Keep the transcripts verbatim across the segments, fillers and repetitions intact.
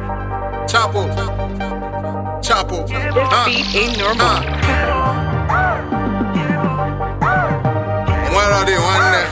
Chapo, Chapo. This Huh? beat ain't normal. Huh? Where are they? One day.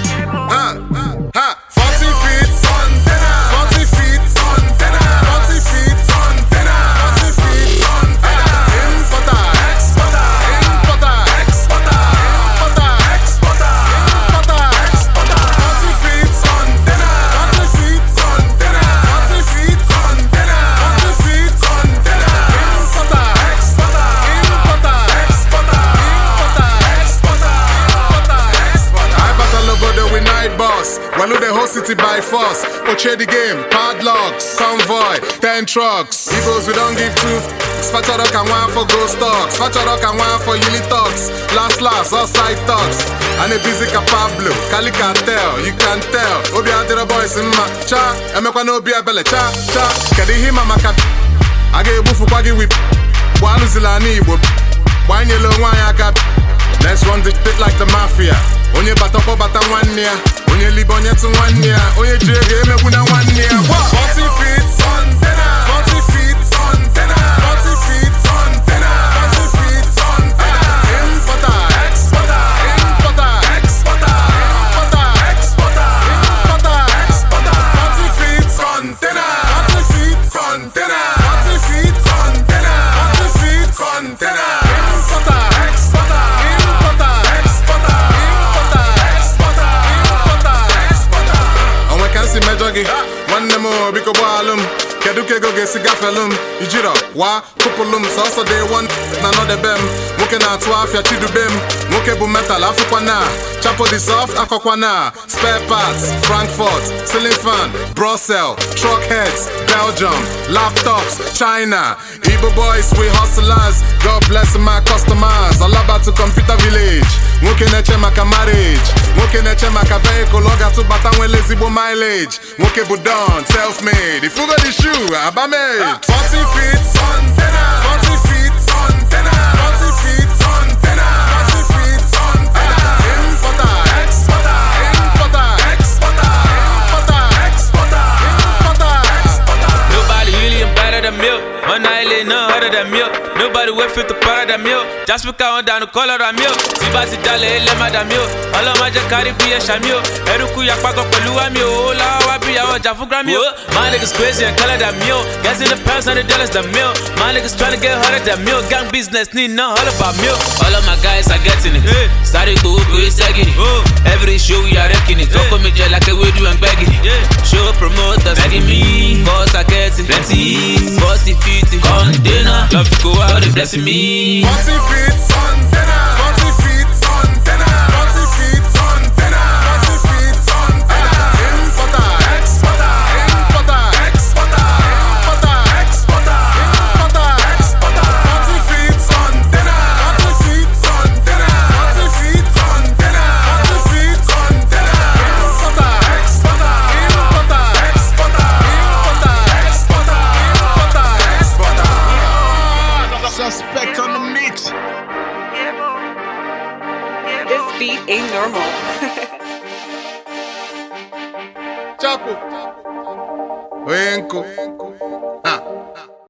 Huh? Huh? Forty feet on dinner. Forty feet on dinner. Forty feet on dinner. Forty feet on dinner. Importer, exporter, importer, exporter, importer, exporter, importer, exporter. Forty feet on dinner. Forty feet on dinner. Forty feet on dinner. Forty feet on dinner. Importer, exporter, importer, exporter, importer, exporter, importer, exporter. I battle over the we night boss. Well, the whole city by force. Oche the game, padlocks, convoy, ten trucks. Eagles, we don't give two. Spatchadok and one for ghost talks. Spatchadok and one for uni talks. Last, last, all side talks. And a busy Pablo, Cali can tell, you can tell. Obi Adira boys in my cha. Emekwa no be a belle cha, cha. Kedi hima maka. I get bufu kwagi whip. Wanu zilani ibo. Wanye lo wanyaka. Let's run this shit like the mafia. Onye batopo bata one year. Onye libo nye to one year. Onye jege me kuna one year. Forty feet on dinner. Forty feet on dinner. Forty feet on dinner. Forty feet on dinner. Importer, exporter, importer, exporter, importer, exporter, importer, exporter. Forty feet on dinner. Forty feet on dinner. Forty feet on dinner. Forty feet on dinner. Importer, exporter, importer, exporter, importer, exporter, importer, exporter. On we can see me jogging. One more biko balum. Keduke go get cigar felum. Ijiro wa kupulum. So so they want na no de bem. Muke na twelve ya chidu bem. Muke bu metal afukwana. Chapo the soft akokwana. Spare parts Frankfurt, ceiling fan, Brussels, truck heads, Belgium, laptops, China. Igbo boys we hustlers. God bless my customers. All about to computer village. Muke neche maka marriage. Muke neche maka vehicle. Oga to batanwe lezibo mileage. Muke budon self-made. If you got the shoe, abame. Forty feet on dinner. Forty feet on dinner. Forty feet on dinner. Forty feet on dinner. Importer, exporter, importer, exporter, importer, exporter, importer, exporter. Nobody really better than milk. One island, none other than milk. Nobody will fit the part of the milk. Just because I'm down the color of milk. Sibasi dale ele mada milk. All of my jakari be a shamil. Eruku yakpako pelua milk. Ola wabi ya jafu grammy. My niggas crazy and color that milk. Guess in the pounds, hundred dollars the milk. My niggas trying to get harder than milk. Gang business need no all about milk. All of my guys are getting it. Started to go is sagging it. Every show we are wrecking it. Talk me just like a way do and begging it. Show promoters begging me. Cause I get it. Plenty. Forty feet container. Love to go out and blessing me. Forty feet on dinner. Forty feet on dinner. Forty feet on dinner. Forty feet on dinner. Importer, exporter, importer, exporter, importer, exporter, importer, exporter. Forty feet on dinner. Forty feet on dinner. Forty feet on dinner. Forty feet on dinner. Importer, exporter, importer, exporter, importer, exporter, importer, exporter. Suspect on the mix. This beat ain't normal. Chapo. Wenko.